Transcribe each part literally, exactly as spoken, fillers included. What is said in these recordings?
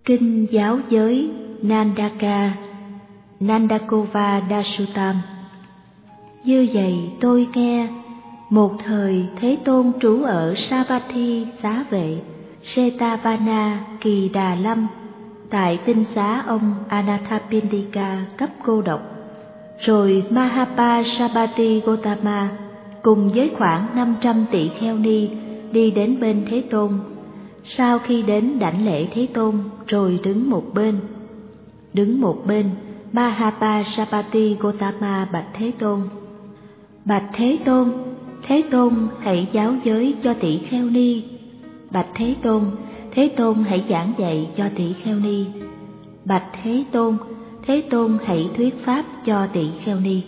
Kinh giáo giới Nandaka Nandakova Dashutam. Như vậy tôi nghe, một thời Thế Tôn trú ở Savatthi xá vệ Setavana Kỳ Đà Lâm, tại tinh xá ông Anathapindika cấp cô độc. Rồi Mahapasabati Gotama cùng với khoảng năm trăm tỷ kheo ni đi đến bên Thế Tôn. Sau khi đến đảnh lễ Thế Tôn rồi đứng một bên. Đứng một bên, Mahapasabati Gotama bạch Thế Tôn: Bạch Thế Tôn, Thế Tôn hãy giáo giới cho tỷ kheo ni. Bạch Thế Tôn, Thế Tôn hãy giảng dạy cho tỷ kheo ni. Bạch Thế Tôn, Thế Tôn hãy thuyết pháp cho tỷ kheo ni.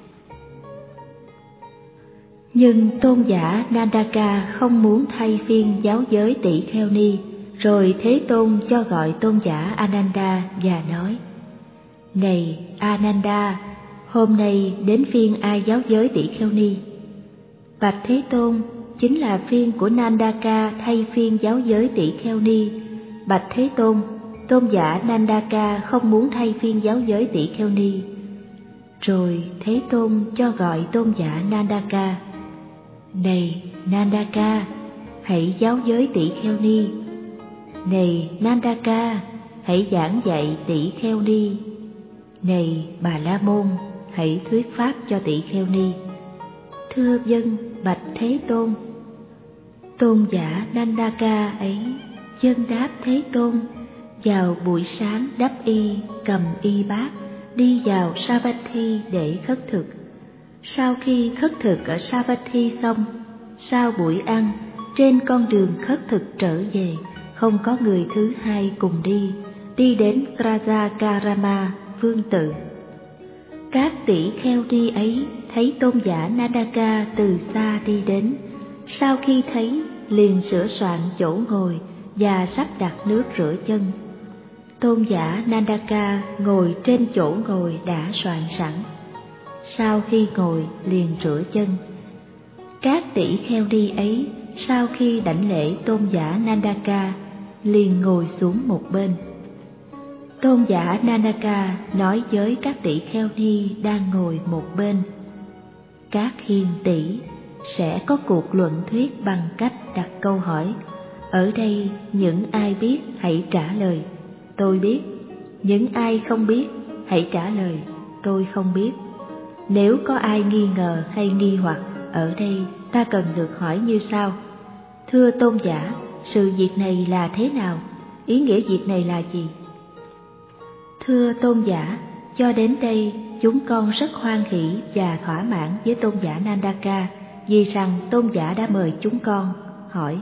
Nhưng tôn giả Nandaka không muốn thay phiên giáo giới tỷ kheo ni, rồi Thế Tôn cho gọi tôn giả Ananda và nói: Này Ananda, hôm nay đến phiên ai giáo giới tỷ kheo ni? Bạch Thế Tôn, chính là phiên của Nandaka thay phiên giáo giới tỷ kheo ni. Bạch Thế Tôn, tôn giả Nandaka không muốn thay phiên giáo giới tỷ kheo ni. Rồi Thế Tôn cho gọi tôn giả Nandaka: Này Nandaka, hãy giáo giới tỷ kheo ni. Này Nandaka, hãy giảng dạy tỷ kheo ni. Này Bà La Môn, hãy thuyết pháp cho tỷ kheo ni. Thưa vâng, bạch Thế Tôn. Tôn giả Nandaka ấy chân đáp Thế Tôn, vào buổi sáng đắp y, cầm y bát, đi vào Savatthi để khất thực. Sau khi khất thực ở Savatthi xong, sau buổi ăn, trên con đường khất thực trở về, không có người thứ hai cùng đi, đi đến Rajakarama vương tự. Các tỷ kheo đi ấy thấy tôn giả Nandaka từ xa đi đến, sau khi thấy liền sửa soạn chỗ ngồi và sắp đặt nước rửa chân. Tôn giả Nandaka ngồi trên chỗ ngồi đã soạn sẵn. Sau khi ngồi liền rửa chân. Các tỷ kheo đi ấy sau khi đảnh lễ tôn giả Nandaka liền ngồi xuống một bên. Tôn giả Nandaka nói với các tỷ kheo ni đang ngồi một bên: Các hiền tỷ, sẽ có cuộc luận thuyết bằng cách đặt câu hỏi. Ở đây những ai biết hãy trả lời, tôi biết. Những ai không biết hãy trả lời, tôi không biết. Nếu có ai nghi ngờ hay nghi hoặc, ở đây ta cần được hỏi như sau: Thưa tôn giả, sự việc này là thế nào? Ý nghĩa việc này là gì? Thưa tôn giả, cho đến đây chúng con rất hoan hỷ và thỏa mãn với tôn giả Nandaka, vì rằng tôn giả đã mời chúng con. Hỏi: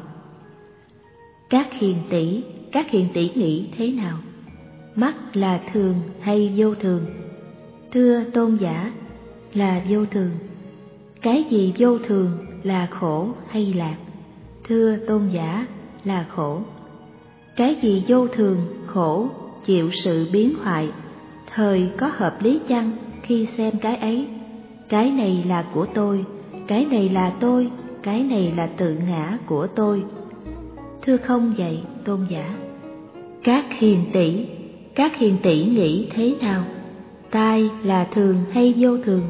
Các hiền tỷ, các hiền tỷ nghĩ thế nào? Mắt là thường hay vô thường? Thưa tôn giả, là vô thường. Cái gì vô thường, là khổ hay lạc? Thưa tôn giả, là khổ. Cái gì vô thường, khổ, chịu sự biến hoại, thời có hợp lý chăng khi xem cái ấy? Cái này là của tôi, cái này là tôi, cái này là tự ngã của tôi. Thưa không vậy tôn giả. Các hiền tỷ, các hiền tỷ nghĩ thế nào? Tai là thường hay vô thường?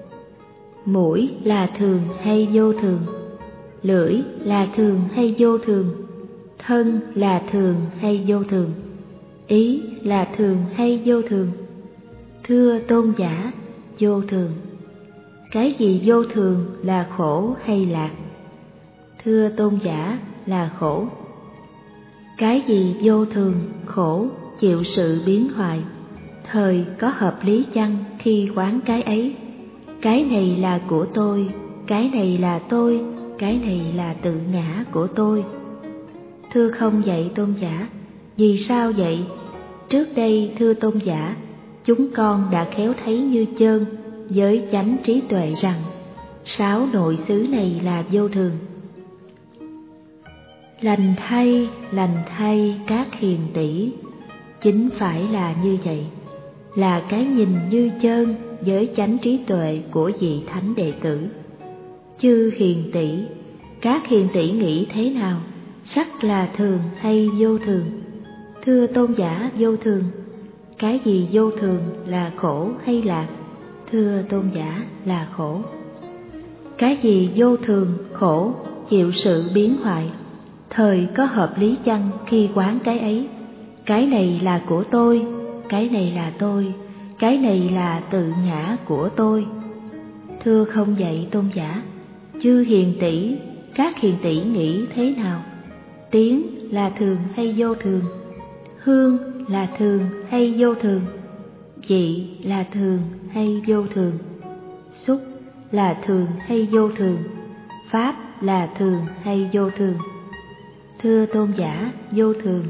Mũi là thường hay vô thường? Lưỡi là thường hay vô thường? Thân là thường hay vô thường? Ý là thường hay vô thường? Thưa tôn giả, vô thường. Cái gì vô thường, là khổ hay lạc? Thưa tôn giả, là khổ. Cái gì vô thường, khổ, chịu sự biến hoại, thời có hợp lý chăng khi quán cái ấy? Cái này là của tôi, cái này là tôi, cái này là tự ngã của tôi. Thưa không vậy tôn giả. Vì sao vậy? Trước đây thưa tôn giả, chúng con đã khéo thấy như chơn với chánh trí tuệ rằng sáu nội xứ này là vô thường. Lành thay, lành thay các hiền tỷ, chính phải là như vậy, là cái nhìn như chơn với chánh trí tuệ của vị thánh đệ tử. Chư hiền tỷ, các hiền tỷ nghĩ thế nào? Sắc là thường hay vô thường? Thưa tôn giả vô thường, cái gì vô thường là khổ hay lạc? Thưa tôn giả là khổ. Cái gì vô thường, khổ, chịu sự biến hoại, thời có hợp lý chăng khi quán cái ấy? Cái này là của tôi, cái này là tôi, cái này là tự ngã của tôi. Thưa không vậy tôn giả, chư hiền tỷ, các hiền tỷ nghĩ thế nào? Tiếng là thường hay vô thường? Hương là thường hay vô thường? Vị là thường hay vô thường? Xúc là thường hay vô thường? Pháp là thường hay vô thường? Thưa tôn giả vô thường.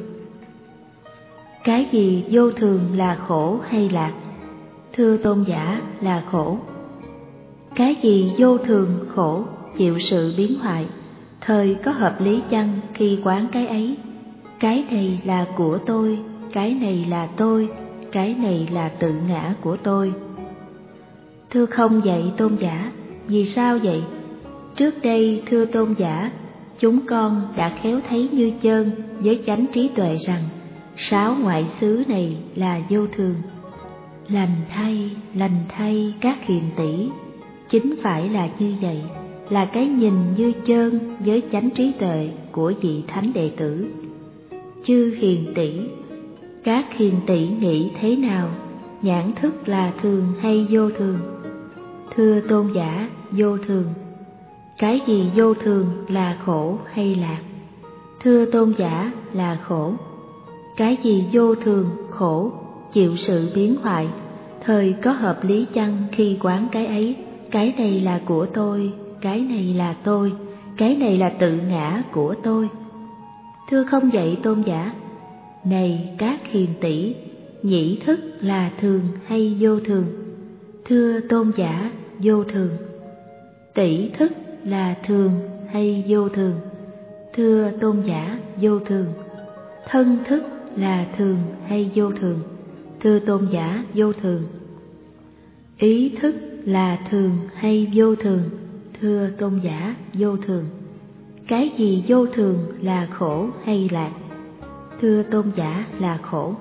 Cái gì vô thường là khổ hay lạc? Thưa tôn giả là khổ. Cái gì vô thường, khổ, chịu sự biến hoại, thời có hợp lý chăng khi quán cái ấy? Cái này là của tôi, cái này là tôi, cái này là tự ngã của tôi. Thưa không vậy tôn giả, vì sao vậy? Trước đây thưa tôn giả, chúng con đã khéo thấy như chơn với chánh trí tuệ rằng sáu ngoại xứ này là vô thường. Lành thay, lành thay các hiền tỷ, chính phải là như vậy, là cái nhìn như chơn với chánh trí tuệ của vị thánh đệ tử. Chư hiền tỷ, các hiền tỷ nghĩ thế nào? Nhãn thức là thường hay vô thường? Thưa tôn giả vô thường. Cái gì vô thường là khổ hay lạc? Thưa tôn giả là khổ. Cái gì vô thường, khổ, chịu sự biến hoại, thời có hợp lý chăng khi quán cái ấy? Cái này là của tôi, cái này là tôi, cái này là tự ngã của tôi. Thưa không vậy tôn giả. Này các hiền tỷ, nhĩ thức là thường hay vô thường? Thưa tôn giả vô thường. Tỷ thức là thường hay vô thường? Thưa tôn giả vô thường. Thân thức là thường hay vô thường? Thưa tôn giả vô thường. Ý thức là thường hay vô thường? Thưa tôn giả vô thường. Cái gì vô thường là khổ hay lạc? Thưa tôn giả là khổ.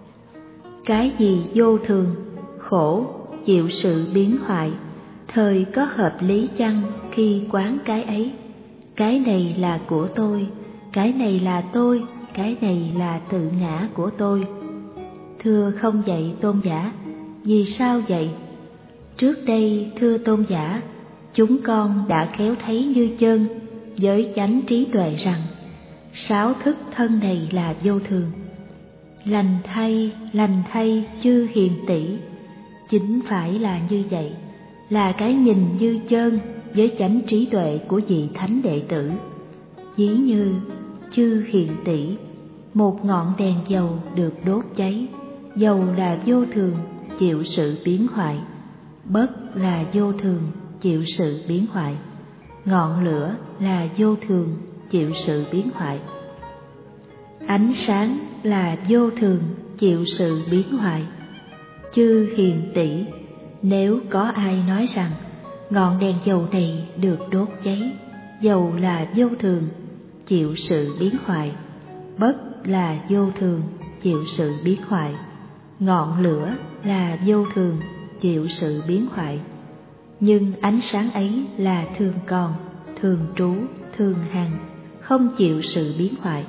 Cái gì vô thường, khổ, chịu sự biến hoại, thời có hợp lý chăng khi quán cái ấy? Cái này là của tôi, cái này là tôi, cái này là tự ngã của tôi. Thưa không vậy tôn giả, vì sao vậy? Trước đây thưa tôn giả, chúng con đã khéo thấy như chơn với chánh trí tuệ rằng sáu thức thân này là vô thường. Lành thay, lành thay chư hiền tỷ, chính phải là như vậy, là cái nhìn như chơn với chánh trí tuệ của vị thánh đệ tử. Ví như chư hiền tỷ, một ngọn đèn dầu được đốt cháy, dầu là vô thường, chịu sự biến hoại. Bất là vô thường, chịu sự biến hoại. Ngọn lửa là vô thường, chịu sự biến hoại. Ánh sáng là vô thường, chịu sự biến hoại. Chư hiền tỷ, nếu có ai nói rằng ngọn đèn dầu này được đốt cháy, dầu là vô thường, chịu sự biến hoại. Bất là vô thường, chịu sự biến hoại. Ngọn lửa là vô thường, chịu sự biến hoại. Nhưng ánh sáng ấy là thường còn, thường trú, thường hằng, không chịu sự biến hoại.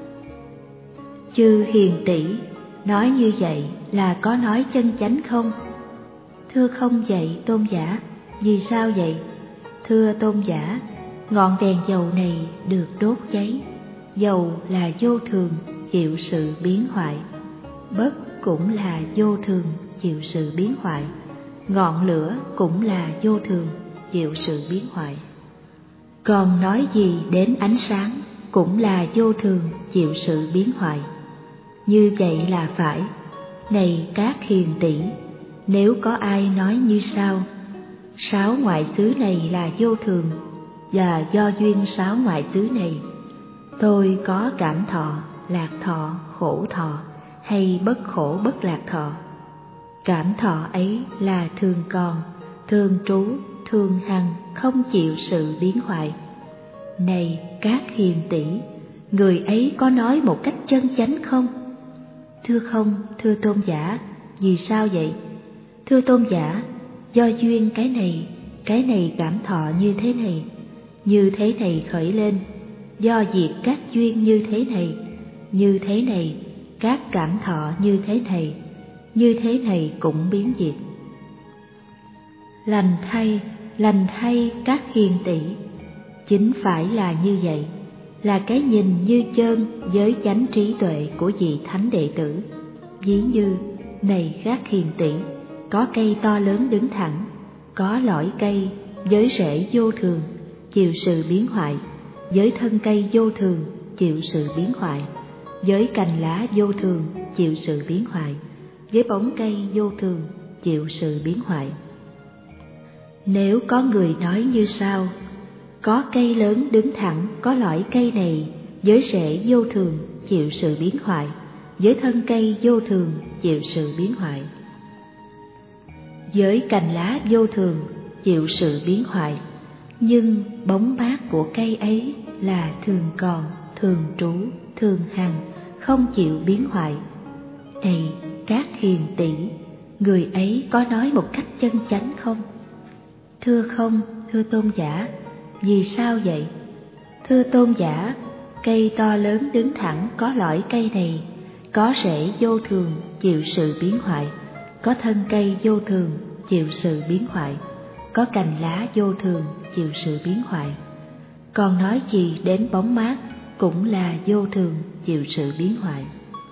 Chư hiền tỷ, nói như vậy là có nói chân chánh không? Thưa không vậy tôn giả, vì sao vậy? Thưa tôn giả, ngọn đèn dầu này được đốt cháy, dầu là vô thường, chịu sự biến hoại. Bất cũng là vô thường, chịu sự biến hoại. Ngọn lửa cũng là vô thường, chịu sự biến hoại. Còn nói gì đến ánh sáng, cũng là vô thường, chịu sự biến hoại. Như vậy là phải. Này các hiền tỷ, nếu có ai nói như sau: sáu ngoại xứ này là vô thường, và do duyên sáu ngoại xứ này, tôi có cảm thọ, lạc thọ, khổ thọ, hay bất khổ bất lạc thọ. Cảm thọ ấy là thường còn, thường trú, thường hằng, không chịu sự biến hoại. Này các hiền tỷ, người ấy có nói một cách chân chánh không? Thưa không, thưa tôn giả, vì sao vậy? Thưa tôn giả, do duyên cái này, cái này cảm thọ như thế này, như thế này khởi lên, do diệt các duyên như thế này, như thế này, các cảm thọ như thế này, như thế này cũng biến diệt. Lành thay, lành thay các hiền tỷ, chính phải là như vậy, là cái nhìn như chơn với chánh trí tuệ của vị thánh đệ tử. Ví như, này các hiền tỷ, có cây to lớn đứng thẳng, có lõi cây với rễ vô thường, chịu sự biến hoại, với thân cây vô thường, chịu sự biến hoại, với cành lá vô thường, chịu sự biến hoại, với bóng cây vô thường, chịu sự biến hoại. Nếu có người nói như sau: có cây lớn đứng thẳng, có lõi cây này, với rễ vô thường, chịu sự biến hoại, với thân cây vô thường, chịu sự biến hoại, với cành lá vô thường, chịu sự biến hoại, nhưng bóng mát của cây ấy là thường còn, thường trú, thường hằng, không chịu biến hoại. Này các hiền tỷ, người ấy có nói một cách chân chánh không? Thưa không, thưa tôn giả, vì sao vậy? Thưa tôn giả, cây to lớn đứng thẳng có lõi cây này, có rễ vô thường, chịu sự biến hoại, có thân cây vô thường, chịu sự biến hoại, có cành lá vô thường, chịu sự biến hoại. Còn nói gì đến bóng mát cũng là vô thường, chịu sự biến hoại.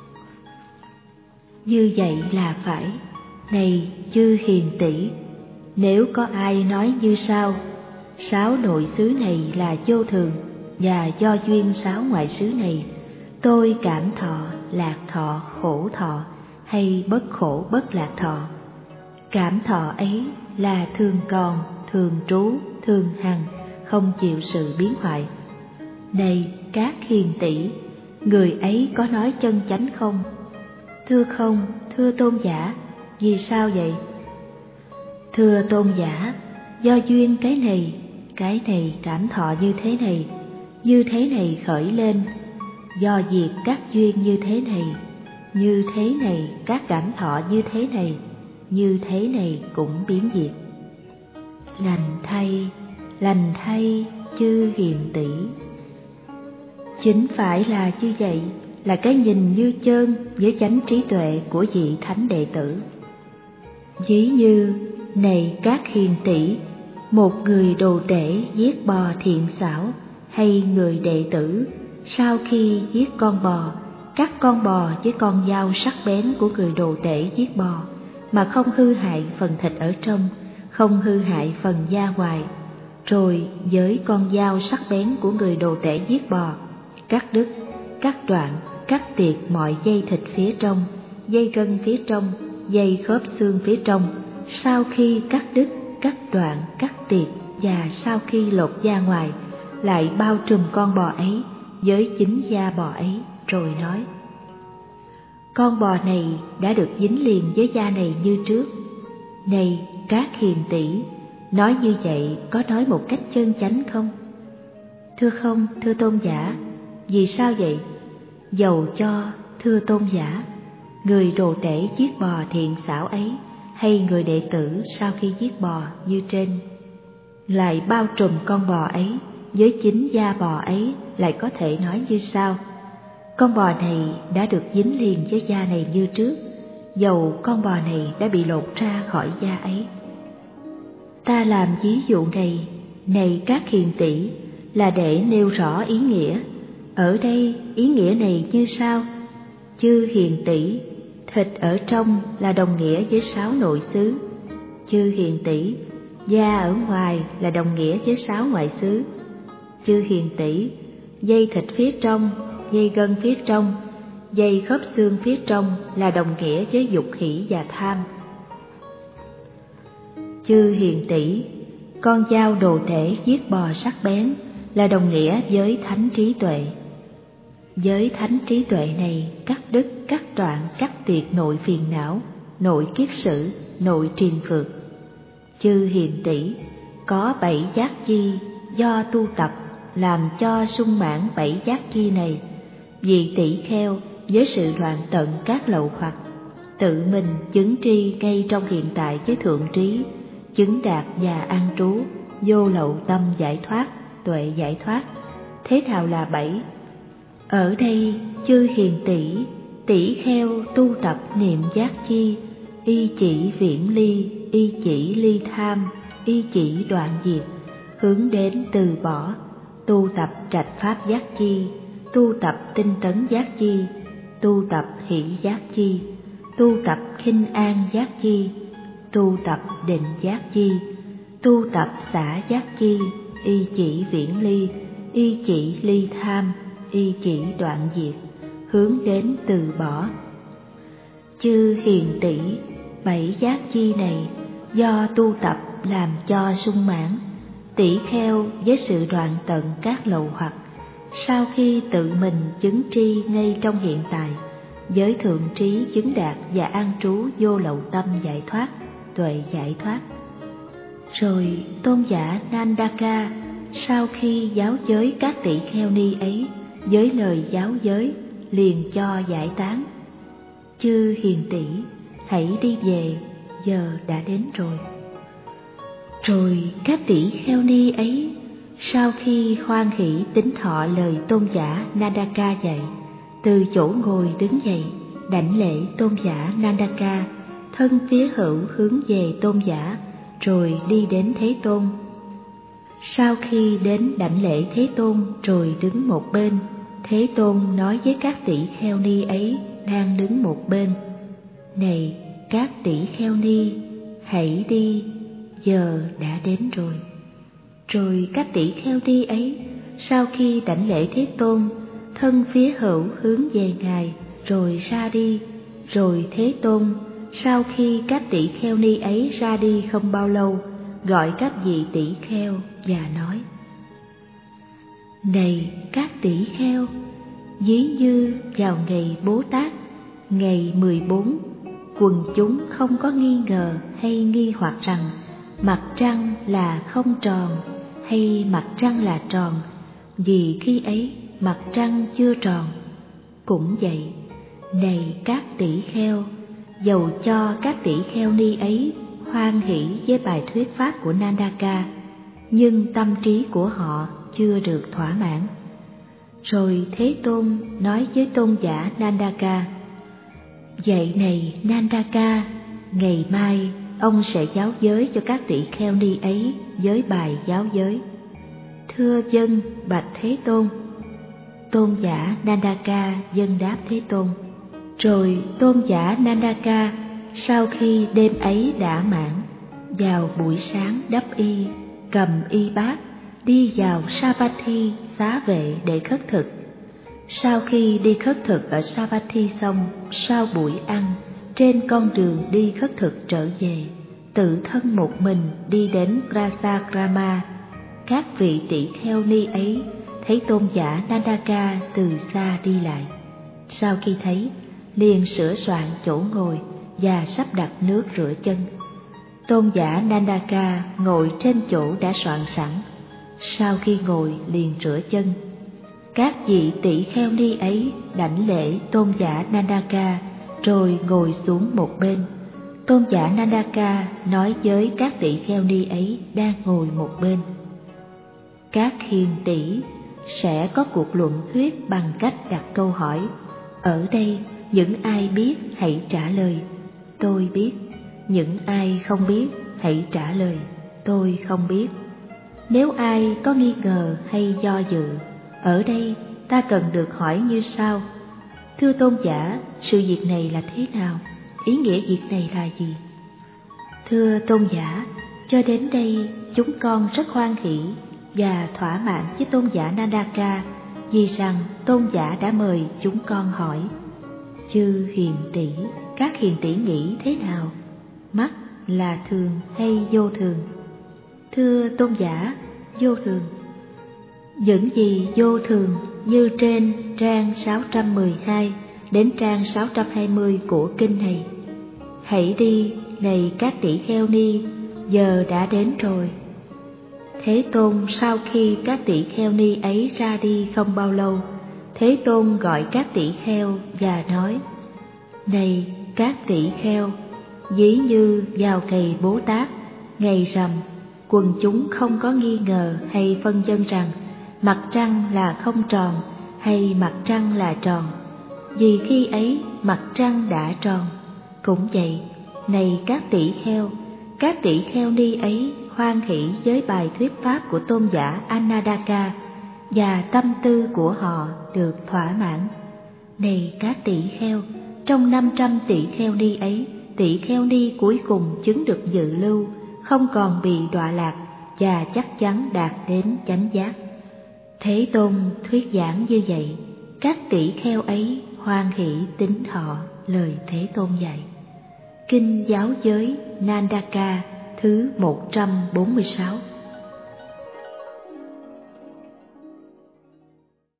Như vậy là phải. Này chư hiền tỷ, nếu có ai nói như sau: sáu nội xứ này là vô thường, và do duyên sáu ngoại xứ này, tôi cảm thọ, lạc thọ, khổ thọ, hay bất khổ bất lạc thọ. Cảm thọ ấy là thường còn, thường trú, thường hằng, không chịu sự biến hoại. Này các hiền tỷ, người ấy có nói chân chánh không? Thưa không, thưa tôn giả, vì sao vậy? Thưa tôn giả, do duyên cái này, cái này cảm thọ như thế này, như thế này khởi lên, do diệt các duyên như thế này, như thế này các cảm thọ như thế này, như thế này cũng biến diệt. Lành thay, lành thay chư hiền tỷ. Chính phải là như vậy, là cái nhìn như chơn với chánh trí tuệ của vị thánh đệ tử. Ví như, này các hiền tỷ, một người đồ tể giết bò thiện xảo, hay người đệ tử sau khi giết con bò, cắt con bò với con dao sắc bén của người đồ tể giết bò, mà không hư hại phần thịt ở trong, không hư hại phần da ngoài, rồi với con dao sắc bén của người đồ tể giết bò, cắt đứt, cắt đoạn, cắt tiệt mọi dây thịt phía trong, dây gân phía trong, dây khớp xương phía trong. Sau khi cắt đứt, cắt đoạn, cắt tiệt và sau khi lột da ngoài, lại bao trùm con bò ấy với chính da bò ấy, rồi nói: con bò này đã được dính liền với da này như trước. Này các hiền tỷ, nói như vậy có nói một cách chân chánh không? Thưa không, thưa tôn giả, vì sao vậy? Dầu cho, thưa tôn giả, người đồ tể giết bò thiện xảo ấy, hay người đệ tử sau khi giết bò như trên, lại bao trùm con bò ấy với chính da bò ấy, lại có thể nói như sau: con bò này đã được dính liền với da này như trước, dầu con bò này đã bị lột ra khỏi da ấy. Ta làm ví dụ này, này các hiền tỷ, là để nêu rõ ý nghĩa. Ở đây ý nghĩa này như sau: chư hiền tỷ, thịt ở trong là đồng nghĩa với sáu nội xứ. Chư hiền tỷ, da ở ngoài là đồng nghĩa với sáu ngoại xứ. Chư hiền tỷ, dây thịt phía trong, dây gân phía trong, dây khớp xương phía trong là đồng nghĩa với dục hỷ và tham. Chư hiền tỷ, con dao đồ tể giết bò sắc bén là đồng nghĩa với thánh trí tuệ. Với thánh trí tuệ này, cắt đứt, cắt đoạn, cắt tiệt nội phiền não, nội kiết sử, nội triền phược. Chư hiền tỷ, có bảy giác chi do tu tập làm cho sung mãn bảy giác chi này. Vị tỷ kheo với sự đoạn tận các lậu hoặc, tự mình chứng tri ngay trong hiện tại với thượng trí, chứng đạt và an trú, vô lậu tâm giải thoát, tuệ giải thoát. Thế nào là bảy? Ở đây chư hiền tỷ, tỷ kheo tu tập niệm giác chi, y chỉ viễn ly, y chỉ ly tham, y chỉ đoạn diệt, hướng đến từ bỏ, tu tập trạch pháp giác chi, tu tập tinh tấn giác chi, tu tập hỷ giác chi, tu tập khinh an giác chi, tu tập định giác chi, tu tập xả giác chi, y chỉ viễn ly, y chỉ ly tham, y chỉ đoạn diệt, hướng đến từ bỏ. Chư hiền tỷ, bảy giác chi này do tu tập làm cho sung mãn, tỷ kheo với sự đoạn tận các lậu hoặc, sau khi tự mình chứng tri ngay trong hiện tại, với thượng trí chứng đạt và an trú vô lậu tâm giải thoát, tuệ giải thoát. Rồi tôn giả Nandaka sau khi giáo giới các tỷ kheo ni ấy với lời giáo giới liền cho giải tán: chư hiền tỷ, hãy đi về, giờ đã đến rồi. Rồi các tỷ kheo ni ấy sau khi hoan hỷ tín thọ lời tôn giả Nandaka dạy, từ chỗ ngồi đứng dậy, đảnh lễ tôn giả Nandaka, thân phía hữu hướng về tôn giả, rồi đi đến Thế Tôn. Sau khi đến đảnh lễ Thế Tôn rồi đứng một bên, Thế Tôn nói với các tỷ kheo ni ấy đang đứng một bên: này các tỷ kheo ni, hãy đi, giờ đã đến rồi. Rồi các tỷ kheo ni ấy sau khi đảnh lễ Thế Tôn, thân phía hữu hướng về Ngài rồi ra đi. Rồi Thế Tôn sau khi các tỷ kheo ni ấy ra đi không bao lâu, gọi các vị tỷ kheo và nói: này các tỷ kheo, ví như vào ngày Bố Tát, ngày mười bốn, quần chúng không có nghi ngờ hay nghi hoặc rằng mặt trăng là không tròn hay mặt trăng là tròn, vì khi ấy mặt trăng chưa tròn. Cũng vậy, này các tỷ kheo, dầu cho các tỷ kheo ni ấy hoan hỷ với bài thuyết pháp của Nandaka, nhưng tâm trí của họ chưa được thỏa mãn. Rồi Thế Tôn nói với tôn giả Nandaka: vậy này Nandaka, ngày mai ông sẽ giáo giới cho các tỷ kheo ni ấy với bài giáo giới. Thưa vâng, bạch Thế Tôn. Tôn giả Nandaka vâng đáp Thế Tôn. Rồi tôn giả Nandaka sau khi đêm ấy đã mãn, vào buổi sáng đắp y, cầm y bát, đi vào Savatthi xá vệ để khất thực. Sau khi đi khất thực ở Savatthi xong, sau buổi ăn, trên con đường đi khất thực trở về, tự thân một mình đi đến Prasakrama. Các vị tỷ kheo ni ấy thấy tôn giả Nandaka từ xa đi lại. Sau khi thấy, liền sửa soạn chỗ ngồi và sắp đặt nước rửa chân. Tôn giả Nandaka ngồi trên chỗ đã soạn sẵn. Sau khi ngồi liền rửa chân. Các vị tỷ kheo ni ấy đảnh lễ tôn giả Nandaka rồi ngồi xuống một bên. Tôn giả Nandaka nói với các tỷ kheo ni ấy đang ngồi một bên: các hiền tỷ, sẽ có cuộc luận thuyết bằng cách đặt câu hỏi. Ở đây những ai biết hãy trả lời, tôi biết. Những ai không biết hãy trả lời, tôi không biết. Nếu ai có nghi ngờ hay do dự, ở đây ta cần được hỏi như sau: thưa tôn giả, sự việc này là thế nào? Ý nghĩa việc này là gì? Thưa tôn giả, cho đến đây chúng con rất hoan hỷ và thỏa mãn với tôn giả Nandaka, vì rằng tôn giả đã mời chúng con hỏi. Chư hiền tỷ, các hiền tỷ nghĩ thế nào? Mắt là thường hay vô thường? Thưa tôn giả, vô thường. Những gì vô thường như trên trang sáu trăm mười hai đến trang sáu trăm hai mươi của kinh này. Hãy đi, này các tỷ kheo ni, giờ đã đến rồi. Thế Tôn sau khi các tỷ kheo ni ấy ra đi không bao lâu, Thế Tôn gọi các tỷ kheo và nói: Này các tỷ kheo, ví như vào ngày Bố Tát, ngày rằm, quần chúng không có nghi ngờ hay phân vân rằng mặt trăng là không tròn hay mặt trăng là tròn, vì khi ấy mặt trăng đã tròn. Cũng vậy, này các tỷ kheo, các tỷ kheo ni ấy hoan hỷ với bài thuyết pháp của tôn giả Anandaka, và tâm tư của họ được thỏa mãn. Này các tỷ kheo, trong năm trăm tỷ kheo ni ấy, tỷ kheo ni cuối cùng chứng được dự lưu, không còn bị đọa lạc và chắc chắn đạt đến chánh giác. Thế Tôn thuyết giảng như vậy, các tỷ kheo ấy hoan hỷ tín thọ lời Thế Tôn dạy. Kinh Giáo Giới Nandaka thứ một trăm bốn mươi sáu.